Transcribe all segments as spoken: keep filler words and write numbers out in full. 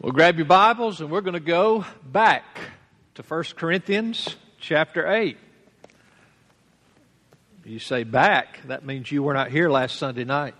Well, grab your Bibles and we're going to go back to First Corinthians chapter eight. You say back, that means you were not here last Sunday night.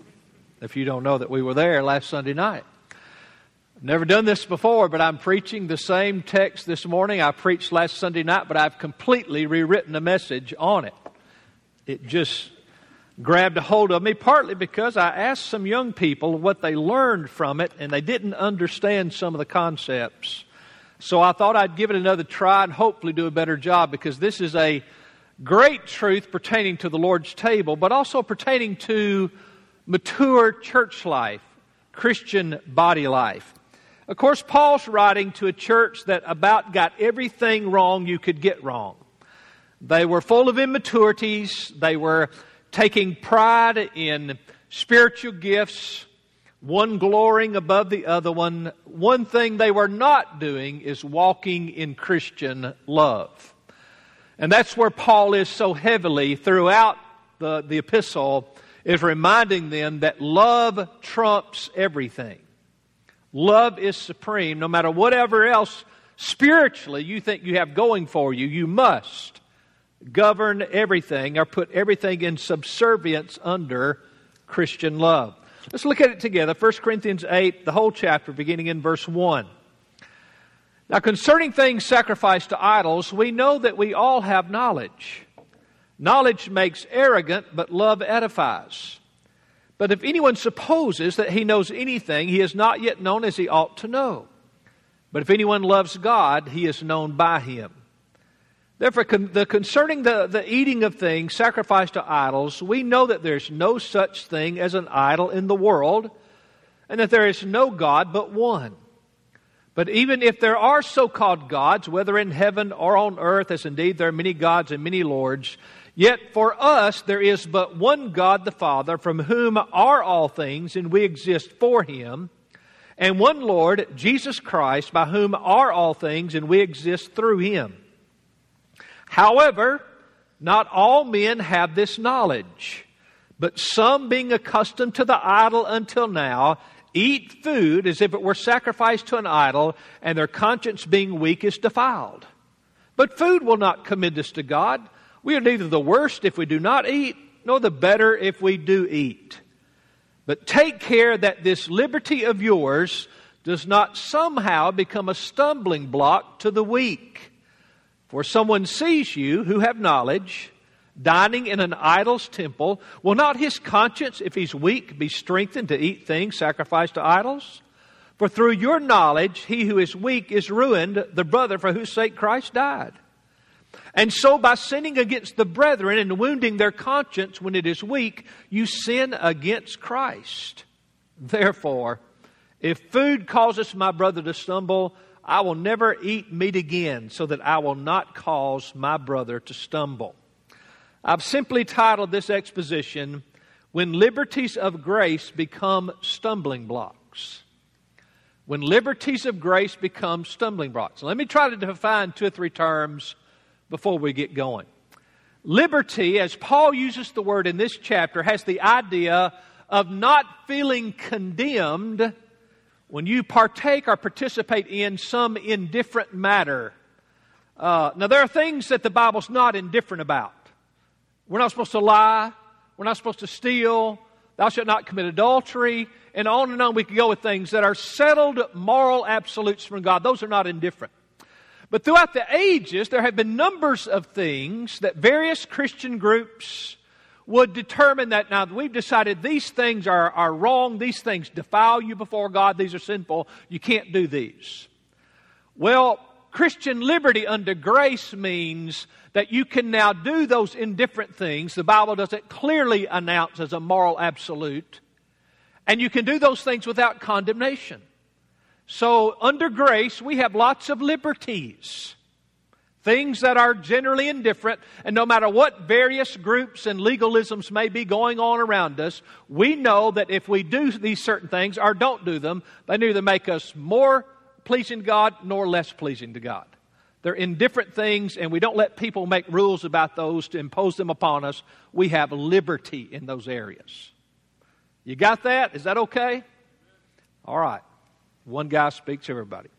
If you don't know that we were there last Sunday night. I've never done this before, but I'm preaching the same text this morning I preached last Sunday night, but I've completely rewritten a message on it. It just grabbed a hold of me, partly because I asked some young people what they learned from it, and they didn't understand some of the concepts. So I thought I'd give it another try and hopefully do a better job, because this is a great truth pertaining to the Lord's table, but also pertaining to mature church life, Christian body life. Of course, Paul's writing to a church that about got everything wrong you could get wrong. They were full of immaturities. They were taking pride in spiritual gifts, one glorying above the other one. One thing they were not doing is walking in Christian love. And that's where Paul is so heavily throughout the, the epistle, is reminding them that love trumps everything. Love is supreme. No matter whatever else spiritually you think you have going for you, you must govern everything or put everything in subservience under Christian love. Let's look at it together. First Corinthians eight, the whole chapter, beginning in verse one. Now, concerning things sacrificed to idols, we know that we all have knowledge. Knowledge makes arrogant, but love edifies. But if anyone supposes that he knows anything, he is not yet known as he ought to know. But if anyone loves God, he is known by Him. Therefore, con- the, concerning the, the eating of things sacrificed to idols, we know that there's no such thing as an idol in the world, and that there is no God but one. But even if there are so-called gods, whether in heaven or on earth, as indeed there are many gods and many lords, yet for us there is but one God the Father, from whom are all things, and we exist for Him, and one Lord, Jesus Christ, by whom are all things, and we exist through Him. However, not all men have this knowledge, but some, being accustomed to the idol until now, eat food as if it were sacrificed to an idol, and their conscience being weak is defiled. But food will not commend us to God. We are neither the worst if we do not eat, nor the better if we do eat. But take care that this liberty of yours does not somehow become a stumbling block to the weak. For someone sees you who have knowledge, dining in an idol's temple, will not his conscience, if he's weak, be strengthened to eat things sacrificed to idols? For through your knowledge, he who is weak is ruined, the brother for whose sake Christ died. And so by sinning against the brethren and wounding their conscience when it is weak, you sin against Christ. Therefore, if food causes my brother to stumble, I will never eat meat again, so that I will not cause my brother to stumble. I've simply titled this exposition, When Liberties of Grace Become Stumbling Blocks. When liberties of grace become stumbling blocks. Let me try to define two or three terms before we get going. Liberty, as Paul uses the word in this chapter, has the idea of not feeling condemned when you partake or participate in some indifferent matter. Uh, now, there are things that the Bible's not indifferent about. We're not supposed to lie. We're not supposed to steal. Thou shalt not commit adultery. And on and on we can go with things that are settled moral absolutes from God. Those are not indifferent. But throughout the ages, there have been numbers of things that various Christian groups would determine that, now we've decided these things are, are wrong, these things defile you before God, these are sinful, you can't do these. Well, Christian liberty under grace means that you can now do those indifferent things the Bible doesn't clearly announce as a moral absolute, and you can do those things without condemnation. So under grace, we have lots of liberties. Things that are generally indifferent, and no matter what various groups and legalisms may be going on around us, we know that if we do these certain things or don't do them, they neither make us more pleasing to God nor less pleasing to God. They're indifferent things, and we don't let people make rules about those to impose them upon us. We have liberty in those areas. You got that? Is that okay? All right. One guy speaks, everybody.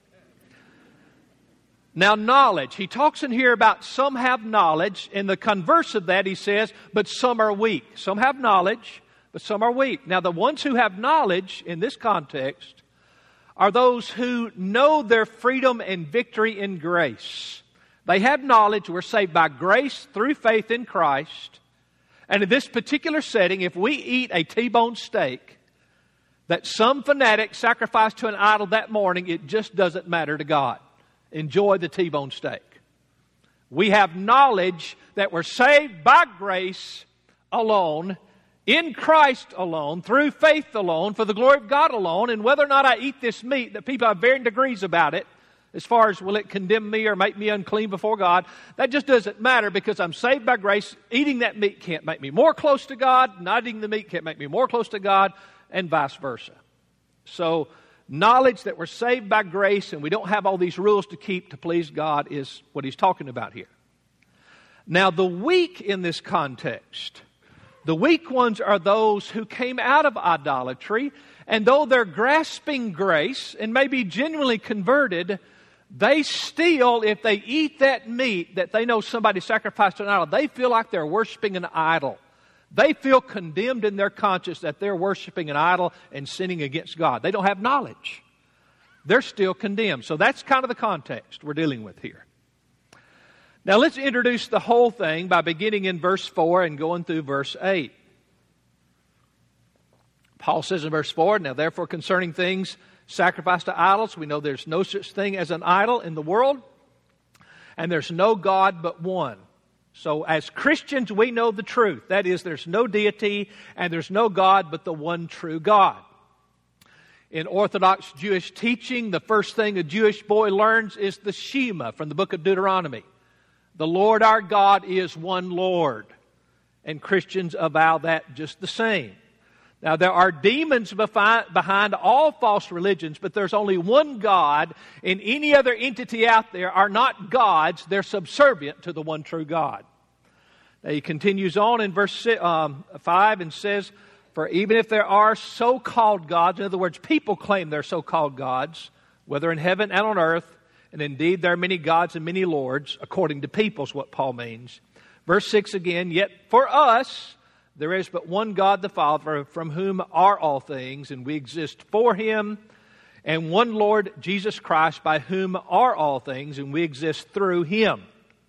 Now, knowledge. He talks in here about some have knowledge. In the converse of that, he says, but some are weak. Some have knowledge, but some are weak. Now, the ones who have knowledge in this context are those who know their freedom and victory in grace. They have knowledge. We're saved by grace through faith in Christ. And in this particular setting, if we eat a T-bone steak that some fanatic sacrificed to an idol that morning, it just doesn't matter to God. Enjoy the T-bone steak. We have knowledge that we're saved by grace alone, in Christ alone, through faith alone, for the glory of God alone. And whether or not I eat this meat, that people have varying degrees about it, as far as will it condemn me or make me unclean before God, that just doesn't matter because I'm saved by grace. Eating that meat can't make me more close to God. Not eating the meat can't make me more close to God, and vice versa. So, knowledge that we're saved by grace and we don't have all these rules to keep to please God is what he's talking about here. Now, the weak in this context, the weak ones are those who came out of idolatry, and though they're grasping grace and may be genuinely converted, they still, if they eat that meat that they know somebody sacrificed to an idol, they feel like they're worshiping an idol. They feel condemned in their conscience that they're worshiping an idol and sinning against God. They don't have knowledge. They're still condemned. So that's kind of the context we're dealing with here. Now let's introduce the whole thing by beginning in verse four and going through verse eight. Paul says in verse four, now therefore concerning things sacrificed to idols, we know there's no such thing as an idol in the world, and there's no God but one. So as Christians, we know the truth. That is, there's no deity and there's no God but the one true God. In Orthodox Jewish teaching, the first thing a Jewish boy learns is the Shema from the book of Deuteronomy. The Lord our God is one Lord. And Christians avow that just the same. Now, there are demons behind all false religions, but there's only one God, and any other entity out there are not gods. They're subservient to the one true God. Now, he continues on in verse five and says, for even if there are so-called gods, in other words, people claim they're so-called gods, whether in heaven and on earth, and indeed there are many gods and many lords, according to people is what Paul means. Verse six again, yet for us there is but one God the Father, from whom are all things, and we exist for Him, and one Lord Jesus Christ, by whom are all things, and we exist through Him.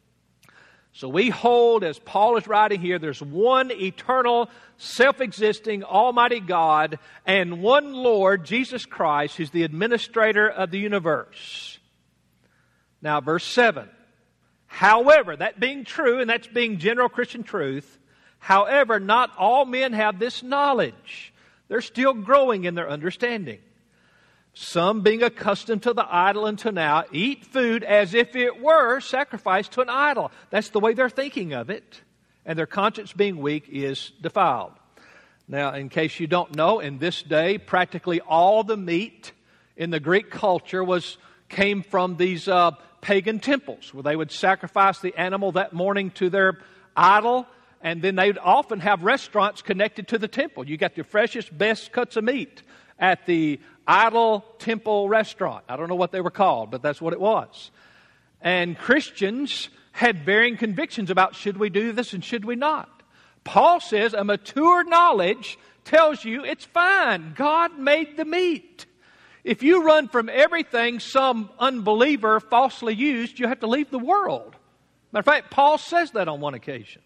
So we hold, as Paul is writing here, there's one eternal, self-existing, almighty God, and one Lord, Jesus Christ, who's the administrator of the universe. Now, verse seven. However, that being true, and that's being general Christian truth, however, not all men have this knowledge. They're still growing in their understanding. Some, being accustomed to the idol until now, eat food as if it were sacrificed to an idol. That's the way they're thinking of it. And their conscience being weak is defiled. Now, in case you don't know, in this day, practically all the meat in the Greek culture was came from these uh, pagan temples, where they would sacrifice the animal that morning to their idol. And then they would often have restaurants connected to the temple. You got the freshest, best cuts of meat at the idol temple restaurant. I don't know what they were called, but that's what it was. And Christians had varying convictions about should we do this and should we not. Paul says a mature knowledge tells you it's fine. God made the meat. If you run from everything some unbeliever falsely used, you have to leave the world. Matter of fact, Paul says that on one occasion.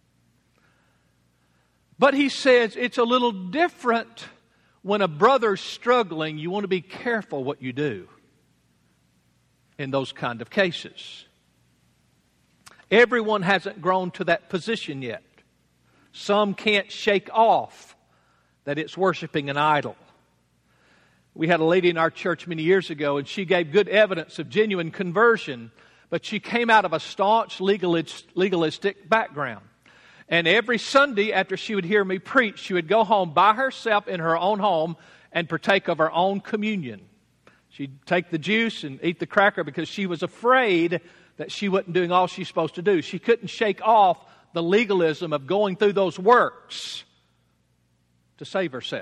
But he says it's a little different when a brother's struggling. You want to be careful what you do in those kind of cases. Everyone hasn't grown to that position yet. Some can't shake off that it's worshiping an idol. We had a lady in our church many years ago, and she gave good evidence of genuine conversion, but she came out of a staunch legalist, legalistic background. And every Sunday after she would hear me preach, she would go home by herself in her own home and partake of her own communion. She'd take the juice and eat the cracker because she was afraid that she wasn't doing all she's supposed to do. She couldn't shake off the legalism of going through those works to save herself.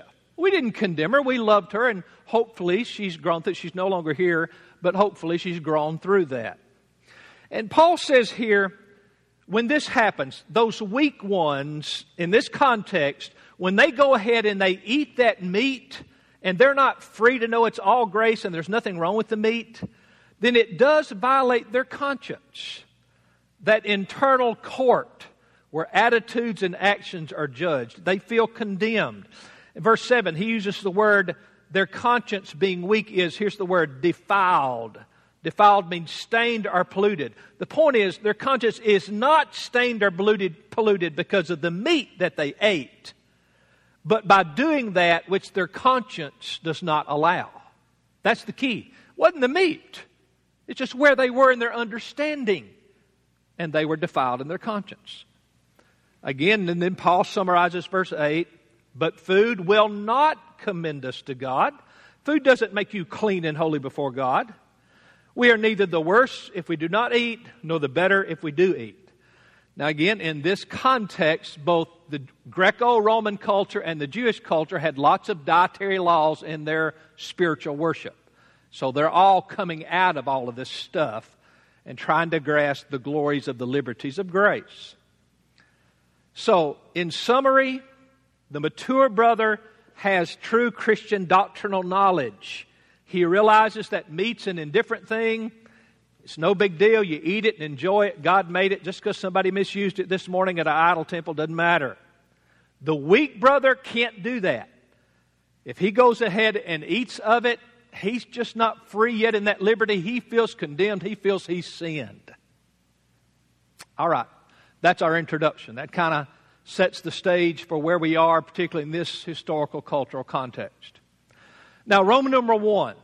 We didn't condemn her. We loved her, and hopefully she's grown through. She's no longer here, but hopefully she's grown through that. And Paul says here, when this happens, those weak ones, in this context, when they go ahead and they eat that meat, and they're not free to know it's all grace and there's nothing wrong with the meat, then it does violate their conscience. That internal court where attitudes and actions are judged. They feel condemned. In verse seven, he uses the word, their conscience being weak is, here's the word, defiled. Defiled means stained or polluted. The point is, their conscience is not stained or polluted, polluted because of the meat that they ate, but by doing that which their conscience does not allow. That's the key. It wasn't the meat. It's just where they were in their understanding. And they were defiled in their conscience. Again, and then Paul summarizes verse eight, but food will not commend us to God. Food doesn't make you clean and holy before God. We are neither the worse if we do not eat, nor the better if we do eat. Now again, in this context, both the Greco-Roman culture and the Jewish culture had lots of dietary laws in their spiritual worship. So they're all coming out of all of this stuff and trying to grasp the glories of the liberties of grace. So, in summary, the mature brother has true Christian doctrinal knowledge. He realizes that meat's an indifferent thing. It's no big deal. You eat it and enjoy it. God made it. Just because somebody misused it this morning at an idol temple doesn't matter. The weak brother can't do that. If he goes ahead and eats of it, he's just not free yet in that liberty. He feels condemned. He feels he's sinned. All right. That's our introduction. That kind of sets the stage for where we are, particularly in this historical, cultural context. Now, Roman numeral one.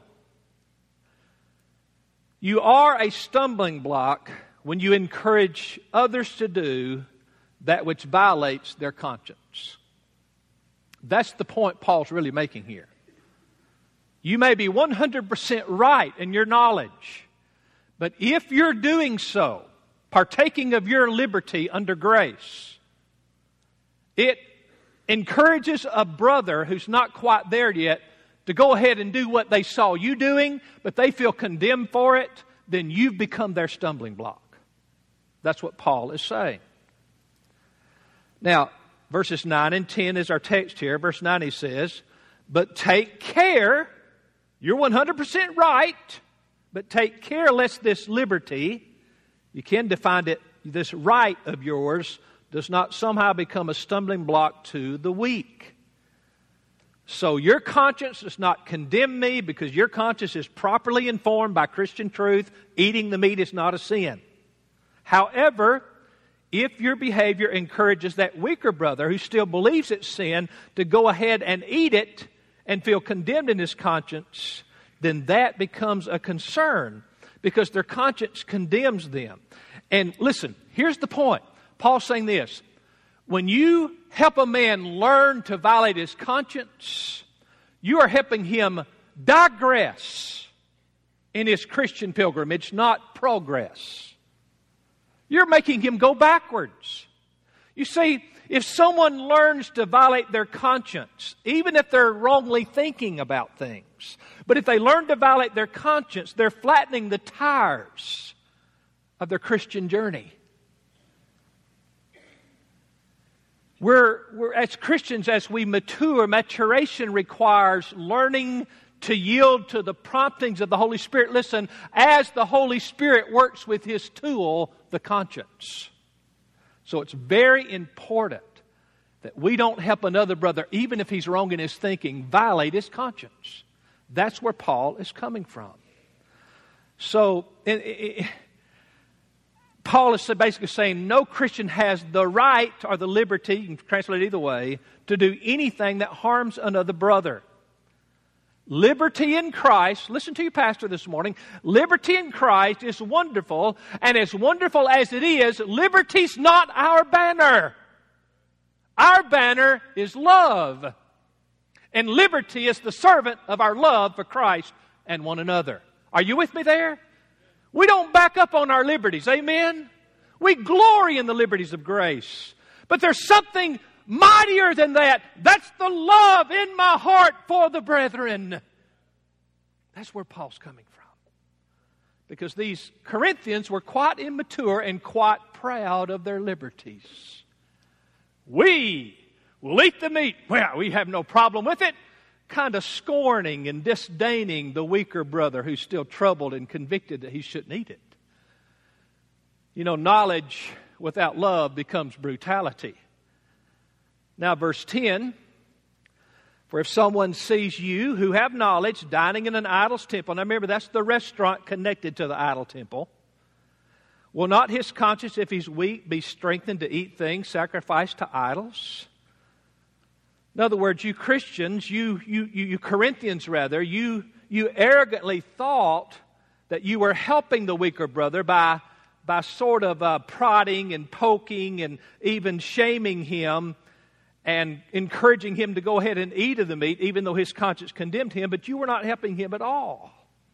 You are a stumbling block when you encourage others to do that which violates their conscience. That's the point Paul's really making here. You may be one hundred percent right in your knowledge, but if you're doing so, partaking of your liberty under grace, it encourages a brother who's not quite there yet to go ahead and do what they saw you doing, but they feel condemned for it, then you've become their stumbling block. That's what Paul is saying. Now, verses nine and ten is our text here. Verse nine he says, but take care, you're one hundred percent right, but take care lest this liberty, you can define it, this right of yours, does not somehow become a stumbling block to the weak. So your conscience does not condemn me because your conscience is properly informed by Christian truth. Eating the meat is not a sin. However, if your behavior encourages that weaker brother who still believes it's sin to go ahead and eat it and feel condemned in his conscience, then that becomes a concern because their conscience condemns them. And listen, here's the point. Paul's saying this. When you help a man learn to violate his conscience, you are helping him digress in his Christian pilgrimage, not progress. You're making him go backwards. You see, if someone learns to violate their conscience, even if they're wrongly thinking about things, but if they learn to violate their conscience, they're flattening the tires of their Christian journey. We're, we're, as Christians, as we mature, maturation requires learning to yield to the promptings of the Holy Spirit. Listen, as the Holy Spirit works with His tool, the conscience. So it's very important that we don't help another brother, even if he's wrong in his thinking, violate his conscience. That's where Paul is coming from. So, it, it, Paul is basically saying no Christian has the right or the liberty, you can translate it either way, to do anything that harms another brother. Liberty in Christ, listen to your pastor this morning, liberty in Christ is wonderful, and as wonderful as it is, liberty's not our banner. Our banner is love, and liberty is the servant of our love for Christ and one another. Are you with me there? We don't back up on our liberties, amen? We glory in the liberties of grace. But there's something mightier than that. That's the love in my heart for the brethren. That's where Paul's coming from. Because these Corinthians were quite immature and quite proud of their liberties. We will eat the meat. Well, we have no problem with it. Kind of scorning and disdaining the weaker brother who's still troubled and convicted that he shouldn't eat it. You know, knowledge without love becomes brutality. Now, verse ten. For if someone sees you who have knowledge dining in an idol's temple, now remember that's the restaurant connected to the idol temple, will not his conscience, if he's weak, be strengthened to eat things sacrificed to idols? In other words, you Christians, you you you, you Corinthians rather, you you arrogantly thought that you were helping the weaker brother by by sort of uh, prodding and poking and even shaming him and encouraging him to go ahead and eat of the meat, even though his conscience condemned him, but you were not helping him at all.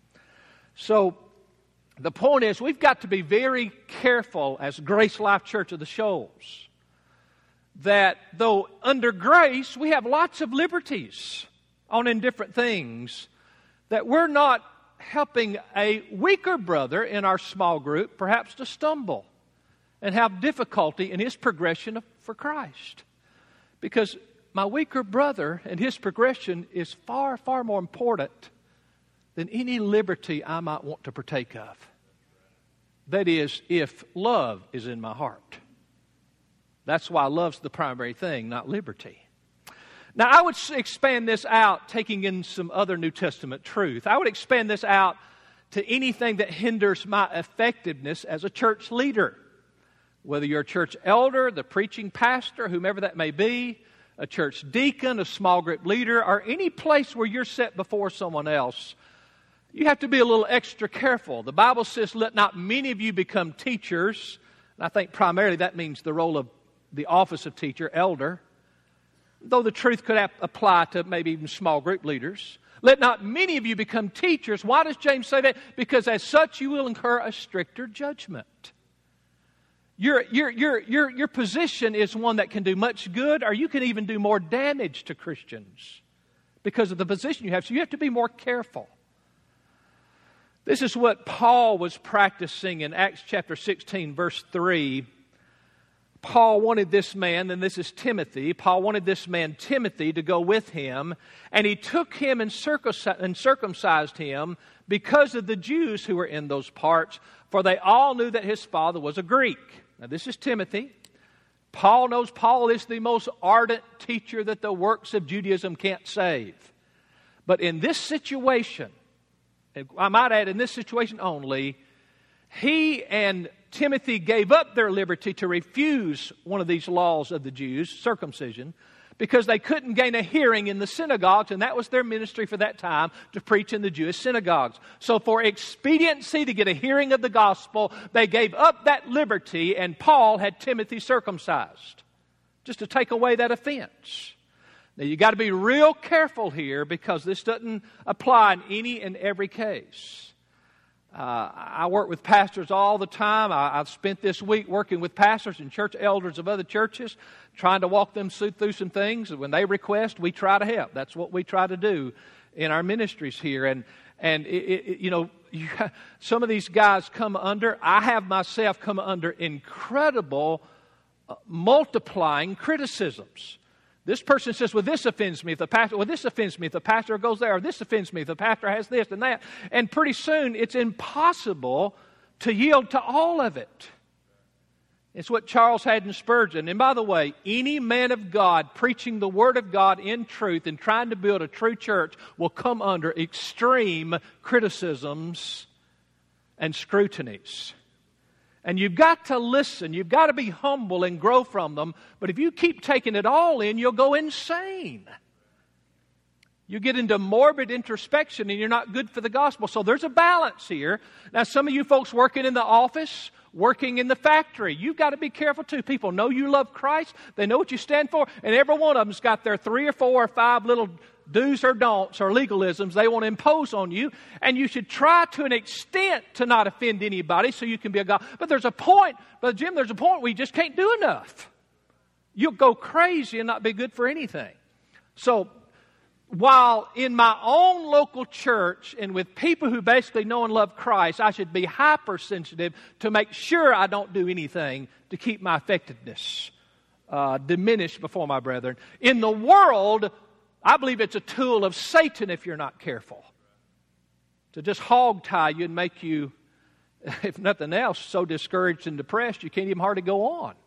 So the point is, we've got to be very careful as Grace Life Church of the Shoals that though under grace we have lots of liberties on indifferent things, that we're not helping a weaker brother in our small group perhaps to stumble and have difficulty in his progression for Christ. Because my weaker brother and his progression is far, far more important than any liberty I might want to partake of. That is, if love is in my heart. That's why love's the primary thing, not liberty. Now, I would expand this out, taking in some other New Testament truth. I would expand this out to anything that hinders my effectiveness as a church leader. Whether you're a church elder, the preaching pastor, whomever that may be, a church deacon, a small group leader, or any place where you're set before someone else, you have to be a little extra careful. The Bible says, let not many of you become teachers. And I think primarily that means the role of the office of teacher, elder. Though the truth could ap- apply to maybe even small group leaders. Let not many of you become teachers. Why does James say that? Because as such you will incur a stricter judgment. Your, your, your, your, your position is one that can do much good, or you can even do more damage to Christians because of the position you have. So you have to be more careful. This is what Paul was practicing in Acts chapter sixteen, verse three. Paul wanted this man, and this is Timothy, Paul wanted this man, Timothy, to go with him, and he took him and circumcised him because of the Jews who were in those parts, for they all knew that his father was a Greek. Now, this is Timothy. Paul knows Paul is the most ardent teacher that the works of Judaism can't save. But in this situation, I might add, in this situation only, he and Timothy gave up their liberty to refuse one of these laws of the Jews, circumcision, because they couldn't gain a hearing in the synagogues, and that was their ministry for that time, to preach in the Jewish synagogues. So for expediency to get a hearing of the gospel, they gave up that liberty, and Paul had Timothy circumcised, just to take away that offense. Now you've got to be real careful here, because this doesn't apply in any and every case. Uh, I work with pastors all the time. I, I've spent this week working with pastors and church elders of other churches, trying to walk them through some things. When they request, we try to help. That's what we try to do in our ministries here. And and it, it, you know, you, some of these guys come under. I have myself come under incredible, uh, multiplying criticisms. This person says, well, this offends me if the pastor, well, this offends me if the pastor goes there, or this offends me if the pastor has this and that. And pretty soon it's impossible to yield to all of it. It's what Charles Haddon Spurgeon, and by the way, any man of God preaching the Word of God in truth and trying to build a true church will come under extreme criticisms and scrutinies. And you've got to listen. You've got to be humble and grow from them. But if you keep taking it all in, you'll go insane. You get into morbid introspection and you're not good for the gospel. So there's a balance here. Now, some of you folks working in the office, working in the factory, you've got to be careful too. People know you love Christ. They know what you stand for. And every one of them's got their three or four or five little do's or don'ts or legalisms they want to impose on you, and you should try to an extent to not offend anybody so you can be a God. But there's a point, Brother Jim, there's a point where you just can't do enough. you'll go crazy and not be good for anything. So, while in my own local church and with people who basically know and love Christ, I should be hypersensitive to make sure I don't do anything to keep my effectiveness uh, diminished before my brethren. In the world, I believe it's a tool of Satan if you're not careful, to just hog tie you and make you, if nothing else, so discouraged and depressed you can't even hardly go on.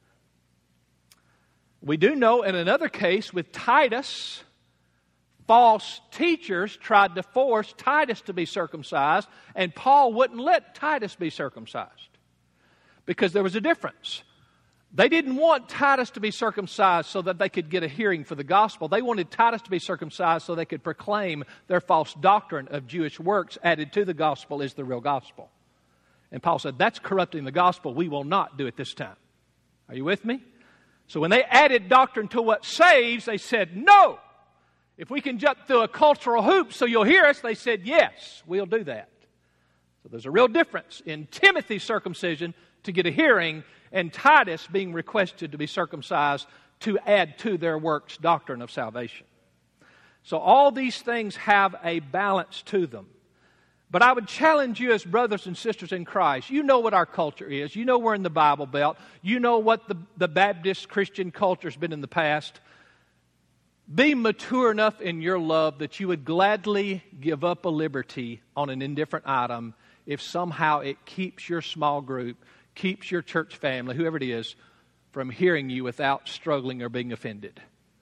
We do know in another case with Titus, false teachers tried to force Titus to be circumcised, and Paul wouldn't let Titus be circumcised because there was a difference. They didn't want Titus to be circumcised so that they could get a hearing for the gospel. They wanted Titus to be circumcised so they could proclaim their false doctrine of Jewish works added to the gospel is the real gospel. And Paul said, that's corrupting the gospel. We will not do it this time. Are you with me? So when they added doctrine to what saves, they said, no. If we can jump through a cultural hoop so you'll hear us, they said, yes, we'll do that. So there's a real difference in Timothy's circumcision to get a hearing and Titus being requested to be circumcised to add to their works doctrine of salvation. So all these things have a balance to them. But I would challenge you as brothers and sisters in Christ. You know what our culture is. You know we're in the Bible Belt. You know what the, the Baptist Christian culture has been in the past. Be mature enough in your love that you would gladly give up a liberty on an indifferent item if somehow it keeps your small group, keeps your church family, whoever it is, from hearing you without struggling or being offended.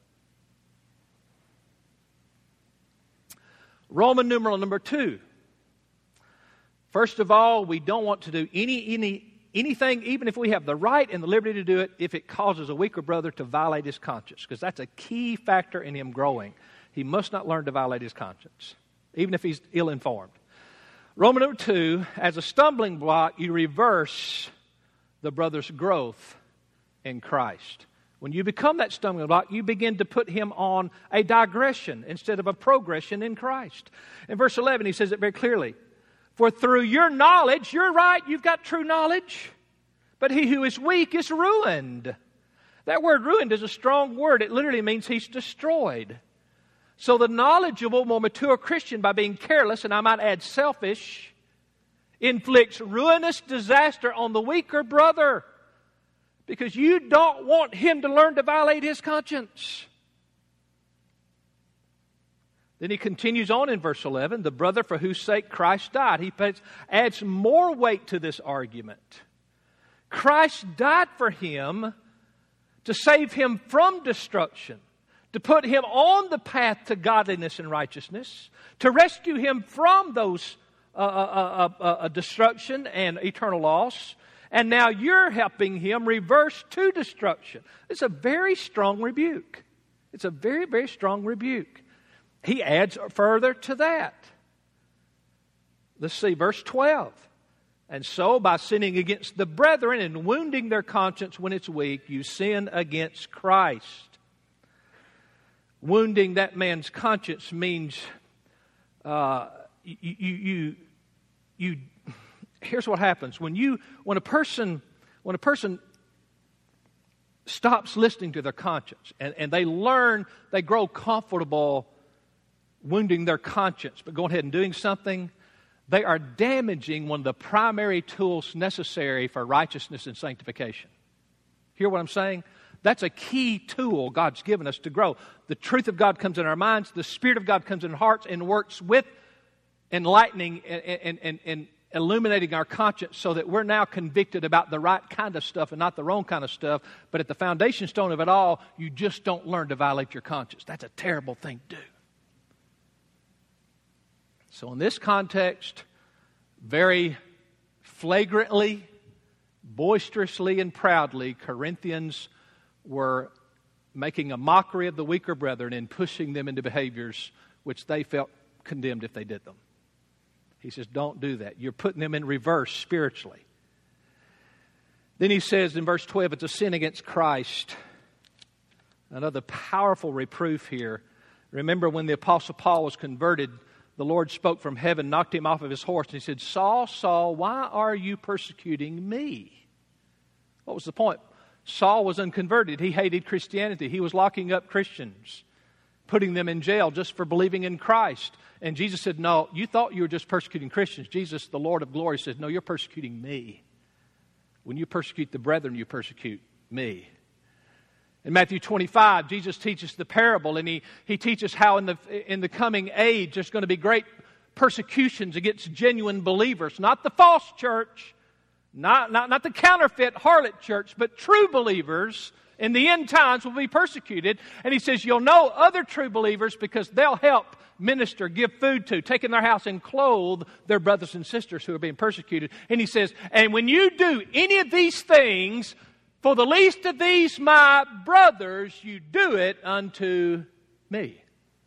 Roman numeral number two. First of all, we don't want to do any any anything, even if we have the right and the liberty to do it, if it causes a weaker brother to violate his conscience, because that's a key factor in him growing. He must not learn to violate his conscience, even if he's ill-informed. Roman number two, as a stumbling block, you reverse the brother's growth in Christ. When you become that stumbling block, you begin to put him on a digression instead of a progression in Christ. In verse eleven, he says it very clearly. For through your knowledge, you're right, you've got true knowledge, but he who is weak is ruined. That word ruined is a strong word. It literally means he's destroyed. So the knowledgeable, more mature Christian, by being careless, and I might add selfish, inflicts ruinous disaster on the weaker brother because you don't want him to learn to violate his conscience. Then he continues on in verse eleven, the brother for whose sake Christ died. He adds more weight to this argument. Christ died for him to save him from destruction, to put him on the path to godliness and righteousness, to rescue him from those uh, uh, uh, uh, destruction and eternal loss. And now you're helping him reverse to destruction. It's a very strong rebuke. It's a very, very strong rebuke. He adds further to that. Let's see, verse twelve. And so, by sinning against the brethren and wounding their conscience when it's weak, you sin against Christ. Wounding that man's conscience means uh, you, you, you, you. Here's what happens when you when a person when a person stops listening to their conscience and, and they learn, they grow comfortable wounding their conscience, but going ahead and doing something, they are damaging one of the primary tools necessary for righteousness and sanctification. Hear what I'm saying? That's a key tool God's given us to grow. The truth of God comes in our minds. The Spirit of God comes in our hearts and works with enlightening and, and, and, and illuminating our conscience so that we're now convicted about the right kind of stuff and not the wrong kind of stuff. But at the foundation stone of it all, you just don't learn to violate your conscience. That's a terrible thing to do. So in this context, very flagrantly, boisterously, and proudly, Corinthians were making a mockery of the weaker brethren and pushing them into behaviors which they felt condemned if they did them. He says, don't do that. You're putting them in reverse spiritually. Then he says in verse twelve, it's a sin against Christ. Another powerful reproof here. Remember when the Apostle Paul was converted, the Lord spoke from heaven, knocked him off of his horse, and he said, Saul, Saul, why are you persecuting me? What was the point? Saul was unconverted. He hated Christianity. He was locking up Christians, putting them in jail just for believing in Christ. And Jesus said, no, you thought you were just persecuting Christians. Jesus, the Lord of glory, says, no, you're persecuting me. When you persecute the brethren, you persecute me. In Matthew twenty-five, Jesus teaches the parable, and he, he teaches how in the, in the coming age there's going to be great persecutions against genuine believers. Not the false church, not, not, not the counterfeit harlot church, but true believers in the end times will be persecuted. And he says you'll know other true believers because they'll help minister, give food to, take in their house and clothe their brothers and sisters who are being persecuted. And he says, and when you do any of these things, for the least of these my brothers, you do it unto me.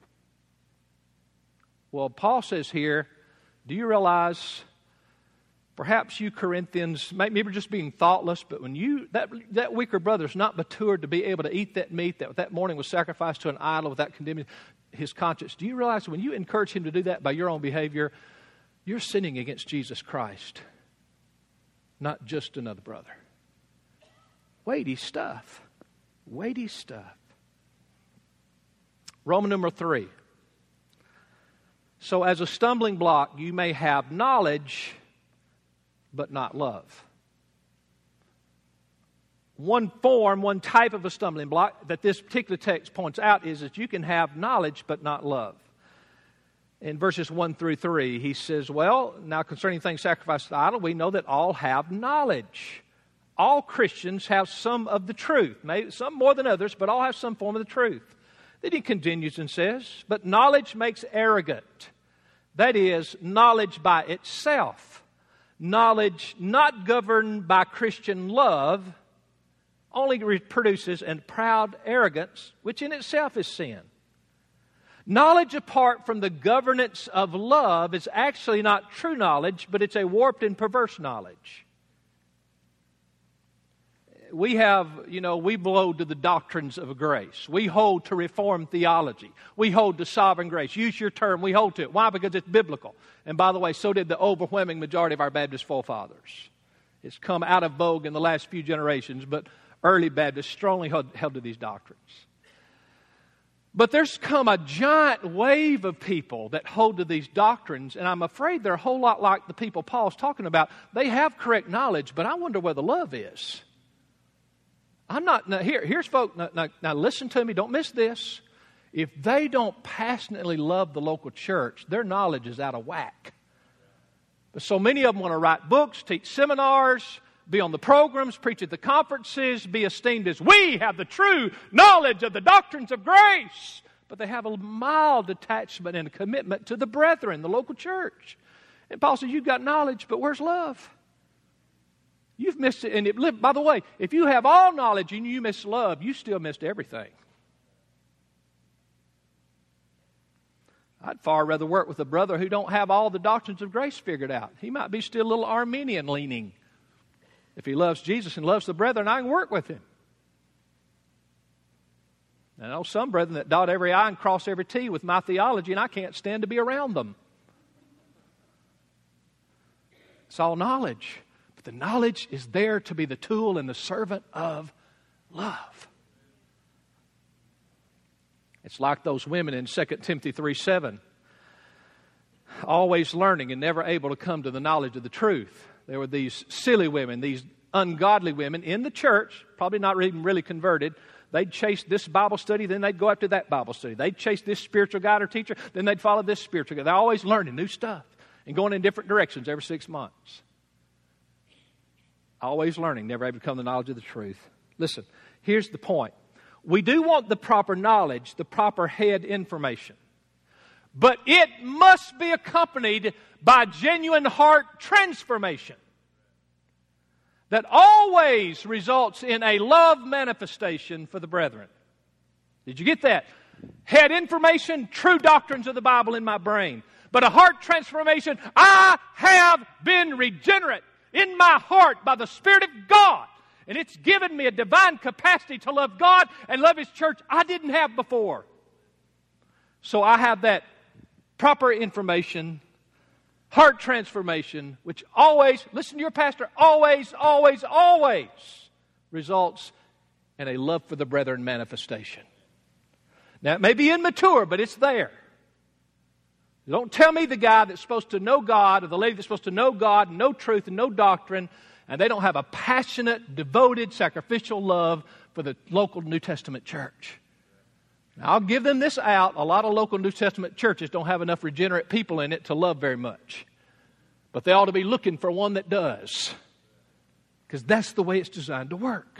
Well, Paul says here, do you realize, perhaps you Corinthians, maybe you're just being thoughtless, but when you, that, that weaker brother is not matured to be able to eat that meat that that morning was sacrificed to an idol without condemning his conscience. Do you realize when you encourage him to do that by your own behavior, you're sinning against Jesus Christ, not just another brother? Weighty stuff. Weighty stuff. Roman number three. So as a stumbling block, you may have knowledge, but not love. One form, one type of a stumbling block that this particular text points out is that you can have knowledge, but not love. In verses one through three, he says, well, now concerning things sacrificed to the idol, we know that all have knowledge. All Christians have some of the truth. Maybe some more than others, but all have some form of the truth. Then he continues and says, but knowledge makes arrogant. That is, knowledge by itself. Knowledge not governed by Christian love only produces a proud arrogance, which in itself is sin. Knowledge apart from the governance of love is actually not true knowledge, but it's a warped and perverse knowledge. We have, you know, we blow to the doctrines of grace. We hold to Reformed theology. We hold to sovereign grace. Use your term, we hold to it. Why? Because it's biblical. And by the way, so did the overwhelming majority of our Baptist forefathers. It's come out of vogue in the last few generations, but early Baptists strongly held, held to these doctrines. But there's come a giant wave of people that hold to these doctrines, and I'm afraid they're a whole lot like the people Paul's talking about. They have correct knowledge, but I wonder where the love is. I'm not, now here, here's folks, now, now, now listen to me, don't miss this. If they don't passionately love the local church, their knowledge is out of whack. But so many of them want to write books, teach seminars, be on the programs, preach at the conferences, be esteemed as we have the true knowledge of the doctrines of grace. But they have a mild attachment and a commitment to the brethren, the local church. And Paul says, you've got knowledge, but where's love? You've missed it. And it, by the way, if you have all knowledge and you miss love, you still missed everything. I'd far rather work with a brother who don't have all the doctrines of grace figured out. He might be still a little Arminian leaning. If he loves Jesus and loves the brethren, I can work with him. I know some brethren that dot every I and cross every T with my theology, and I can't stand to be around them. It's all knowledge. But the knowledge is there to be the tool and the servant of love. It's like those women in Second Timothy three seven. Always learning and never able to come to the knowledge of the truth. There were these silly women, these ungodly women in the church, probably not even really converted. They'd chase this Bible study, then they'd go after that Bible study. They'd chase this spiritual guide or teacher, then they'd follow this spiritual guide. They're always learning new stuff and going in different directions every six months. Always learning, never able to come to the knowledge of the truth. Listen, here's the point. We do want the proper knowledge, the proper head information. But it must be accompanied by genuine heart transformation that always results in a love manifestation for the brethren. Did you get that? Head information, true doctrines of the Bible in my brain. But a heart transformation, I have been regenerate in my heart by the Spirit of God. And it's given me a divine capacity to love God and love His church I didn't have before. So I have that proper information, heart transformation, which always, listen to your pastor, always, always, always results and a love for the brethren manifestation. Now, it may be immature, but it's there. Don't tell me the guy that's supposed to know God or the lady that's supposed to know God, know truth, and know doctrine, and they don't have a passionate, devoted, sacrificial love for the local New Testament church. Now, I'll give them this out. A lot of local New Testament churches don't have enough regenerate people in it to love very much. But they ought to be looking for one that does. Because that's the way it's designed to work.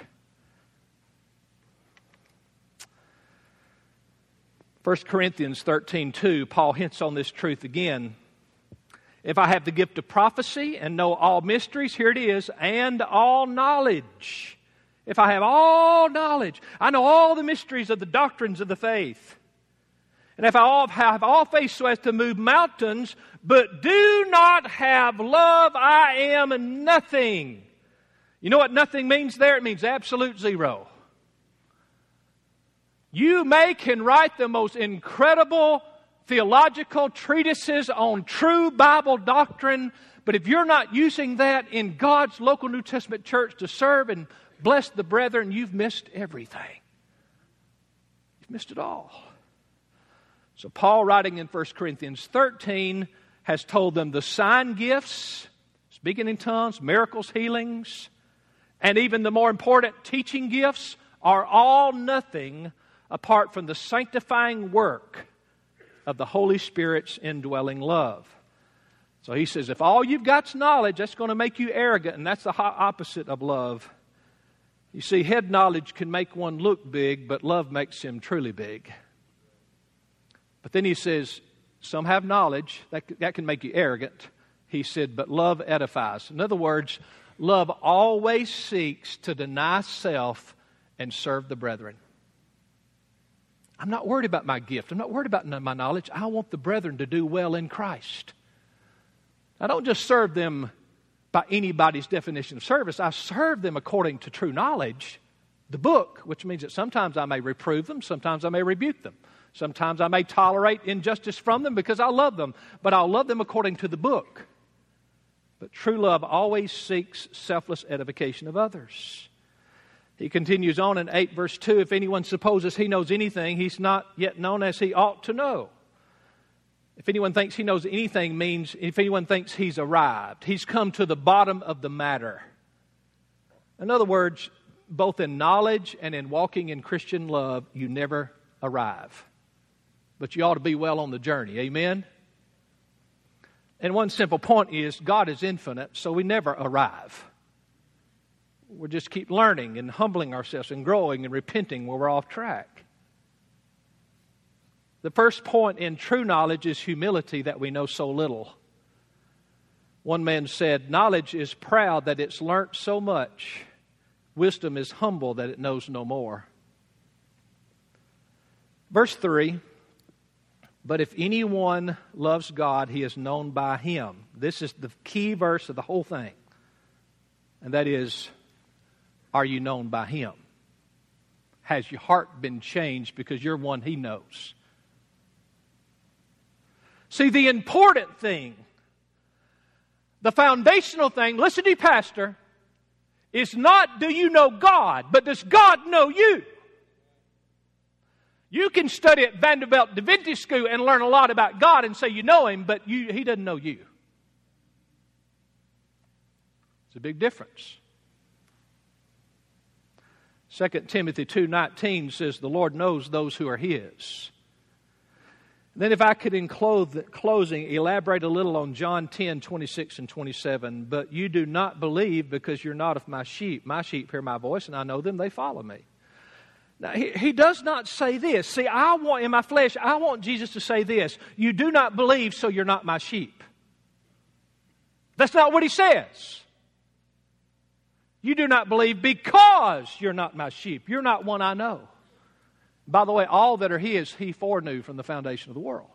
First Corinthians thirteen two, Paul hints on this truth again. If I have the gift of prophecy and know all mysteries, here it is, and all knowledge. If I have all knowledge, I know all the mysteries of the doctrines of the faith. And if I have all faith so as to move mountains, but do not have love, I am nothing. You know what nothing means there? It means absolute zero. You may can write the most incredible theological treatises on true Bible doctrine, but if you're not using that in God's local New Testament church to serve and bless the brethren, you've missed everything. You've missed it all. So Paul, writing in First Corinthians thirteen, has told them the sign gifts, speaking in tongues, miracles, healings, and even the more important teaching gifts are all nothing apart from the sanctifying work of the Holy Spirit's indwelling love. So he says, if all you've got's knowledge, that's going to make you arrogant, and that's the opposite of love. You see, head knowledge can make one look big, but love makes him truly big. But then he says, some have knowledge, that, that can make you arrogant. He said, but love edifies. In other words, love always seeks to deny self and serve the brethren. I'm not worried about my gift. I'm not worried about my knowledge. I want the brethren to do well in Christ. I don't just serve them by anybody's definition of service. I serve them according to true knowledge, the book, which means that sometimes I may reprove them, sometimes I may rebuke them. Sometimes I may tolerate injustice from them because I love them, but I'll love them according to the book. But true love always seeks selfless edification of others. He continues on in eight verse two, if anyone supposes he knows anything, he's not yet known as he ought to know. If anyone thinks he knows anything means if anyone thinks he's arrived, he's come to the bottom of the matter. In other words, both in knowledge and in walking in Christian love, you never arrive. But you ought to be well on the journey. Amen? And one simple point is God is infinite, so we never arrive. We just keep learning and humbling ourselves and growing and repenting where we're off track. The first point in true knowledge is humility, that we know so little. One man said, knowledge is proud that it's learnt so much. Wisdom is humble that it knows no more. Verse three, but if anyone loves God, he is known by Him. This is the key verse of the whole thing. And that is, are you known by Him? Has your heart been changed because you're one He knows? See, the important thing, the foundational thing, listen to me, Pastor, is not do you know God, but does God know you? You can study at Vanderbilt Divinity School and learn a lot about God and say you know Him, but you, He doesn't know you. It's a big difference. Second Timothy two nineteen says the Lord knows those who are His. Then if I could in closing elaborate a little on John ten twenty-six and twenty-seven. But you do not believe because you're not of my sheep. My sheep hear my voice and I know them, they follow me. Now, he, he does not say this. See, I want, in my flesh, I want Jesus to say this. You do not believe, so you're not my sheep. That's not what He says. You do not believe because you're not my sheep. You're not one I know. By the way, all that are His, He foreknew from the foundation of the world.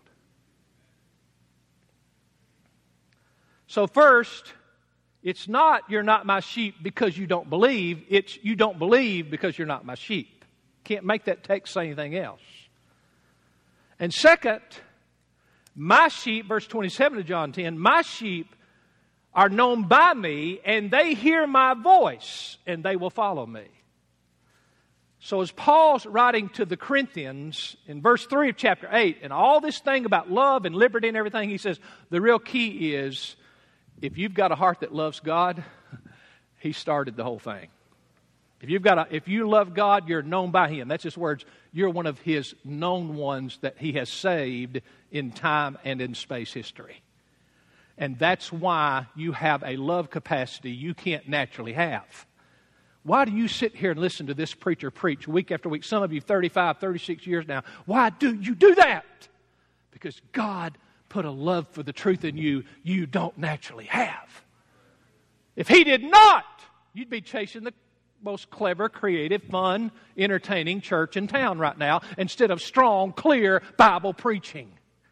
So first, it's not you're not my sheep because you don't believe. It's you don't believe because you're not my sheep. Can't make that text say anything else. And second, my sheep, verse twenty-seven of John ten, my sheep are known by me, and they hear my voice, and they will follow me. So as Paul's writing to the Corinthians in verse three of chapter eight, and all this thing about love and liberty and everything, he says the real key is if you've got a heart that loves God, He started the whole thing. If you've got a, if you love God, you're known by Him. That's His words. You're one of His known ones that He has saved in time and in space history. And that's why you have a love capacity you can't naturally have. Why do you sit here and listen to this preacher preach week after week? Some of you thirty-five, thirty-six years now. Why do you do that? Because God put a love for the truth in you you don't naturally have. If He did not, you'd be chasing the most clever, creative, fun, entertaining church in town right now instead of strong, clear Bible preaching.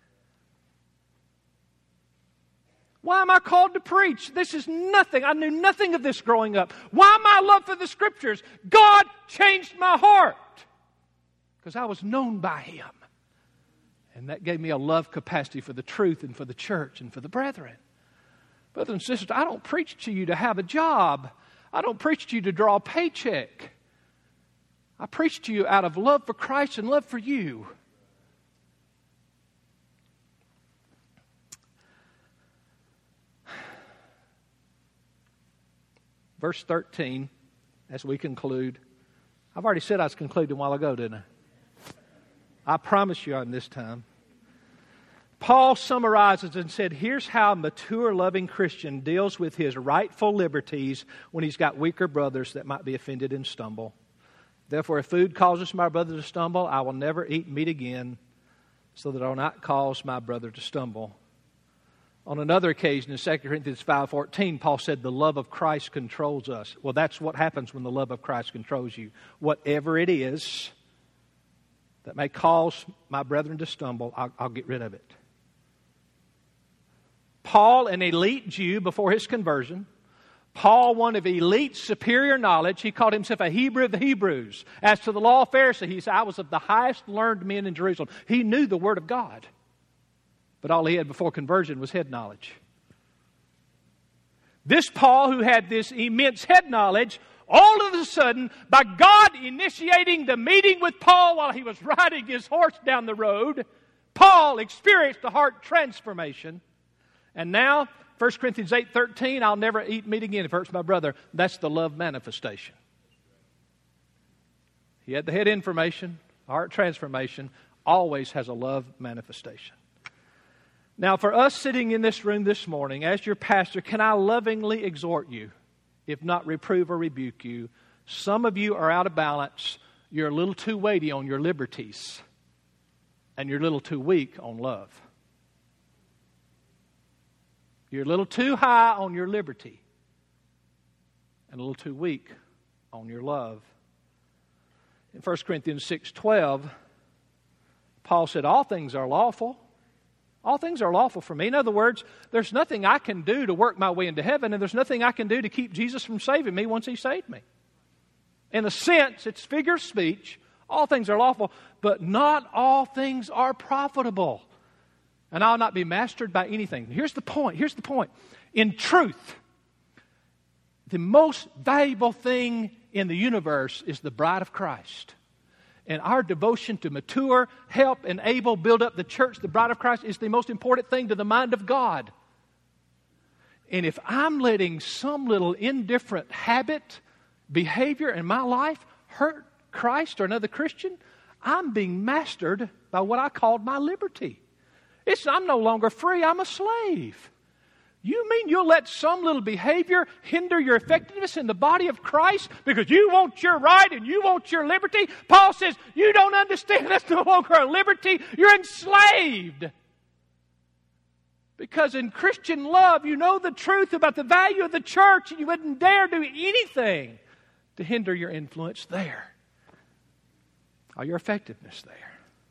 Why am I called to preach? This is nothing. I knew nothing of this growing up. Why my love for the Scriptures? God changed my heart because I was known by Him. And that gave me a love capacity for the truth and for the church and for the brethren. Brothers and sisters, I don't preach to you to have a job. I don't preach to you to draw a paycheck. I preach to you out of love for Christ and love for you. Verse thirteen, as we conclude. I've already said I was concluding a while ago, didn't I? I promise you I'm this time. Paul summarizes and said, here's how a mature, loving Christian deals with his rightful liberties when he's got weaker brothers that might be offended and stumble. Therefore, if food causes my brother to stumble, I will never eat meat again, so that I will not cause my brother to stumble. On another occasion, in Second Corinthians five fourteen, Paul said, the love of Christ controls us. Well, that's what happens when the love of Christ controls you. Whatever it is that may cause my brethren to stumble, I'll, I'll get rid of it. Paul, an elite Jew before his conversion, Paul, one of elite superior knowledge, he called himself a Hebrew of the Hebrews. As to the law of Pharisee, he said, I was of the highest learned men in Jerusalem. He knew the Word of God. But all he had before conversion was head knowledge. This Paul, who had this immense head knowledge, all of a sudden, by God initiating the meeting with Paul while he was riding his horse down the road, Paul experienced a heart transformation. And now, First Corinthians eight thirteen, I'll never eat meat again if it hurts my brother. That's the love manifestation. He had the head information, heart transformation, always has a love manifestation. Now, for us sitting in this room this morning, as your pastor, can I lovingly exhort you, if not reprove or rebuke you? Some of you are out of balance. You're a little too weighty on your liberties, and you're a little too weak on love. You're a little too high on your liberty, and a little too weak on your love. In First Corinthians six twelve, Paul said, all things are lawful. All things are lawful for me. In other words, there's nothing I can do to work my way into heaven, and there's nothing I can do to keep Jesus from saving me once He saved me. In a sense, it's figure of speech. All things are lawful, but not all things are profitable. And I'll not be mastered by anything. Here's the point. Here's the point. In truth, the most valuable thing in the universe is the bride of Christ. And our devotion to mature, help, enable, build up the church, the bride of Christ, is the most important thing to the mind of God. And if I'm letting some little indifferent habit, behavior in my life hurt Christ or another Christian, I'm being mastered by what I called my liberty. It's, I'm no longer free, I'm a slave. You mean you'll let some little behavior hinder your effectiveness in the body of Christ because you want your right and you want your liberty? Paul says, you don't understand. That's no longer a liberty. You're enslaved. Because in Christian love, you know the truth about the value of the church, and you wouldn't dare do anything to hinder your influence there or your effectiveness there.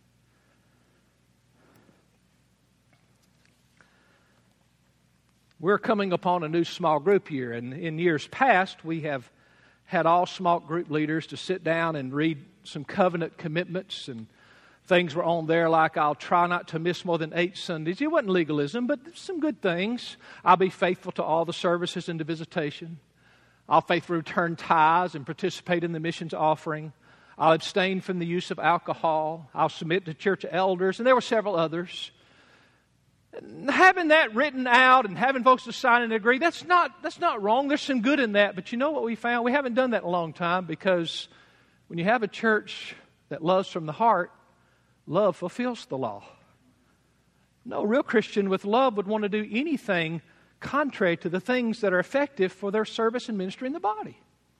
We're coming upon a new small group year, and in years past, we have had all small group leaders to sit down and read some covenant commitments, and things were on there like, I'll try not to miss more than eight Sundays. It wasn't legalism, but some good things. I'll be faithful to all the services and to visitation. I'll faithfully return tithes and participate in the missions offering. I'll abstain from the use of alcohol. I'll submit to church elders. And there were several others. And having that written out and having folks to sign and agree, that's not, that's not wrong. There's some good in that. But you know what we found? We haven't done that in a long time, because when you have a church that loves from the heart, love fulfills the law. No real Christian with love would want to do anything contrary to the things that are effective for their service and ministry in the body.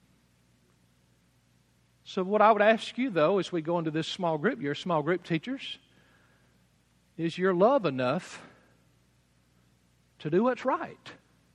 So what I would ask you, though, as we go into this small group, you're small group teachers, is your love enough to do what's right?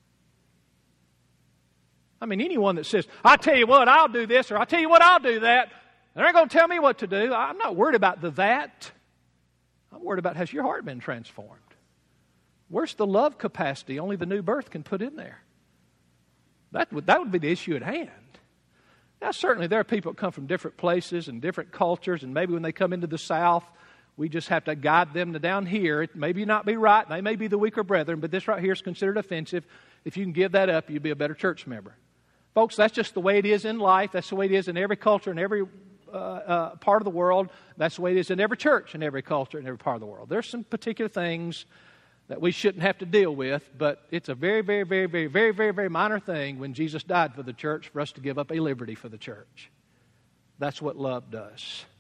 I mean, anyone that says, I tell you what, I'll do this, or I tell you what, I'll do that, they're not going to tell me what to do. I'm not worried about the that. I'm worried about, has your heart been transformed? Where's the love capacity only the new birth can put in there? That would, that would be the issue at hand. Now, certainly there are people that come from different places and different cultures, and maybe when they come into the South, we just have to guide them to down here. It may not be right. They may be the weaker brethren, but this right here is considered offensive. If you can give that up, you'll be a better church member. Folks, that's just the way it is in life. That's the way it is in every culture and every uh, uh, part of the world. That's the way it is in every church and every culture and every part of the world. There's some particular things that we shouldn't have to deal with, but it's a very, very, very, very, very, very, very minor thing when Jesus died for the church for us to give up a liberty for the church. That's what love does.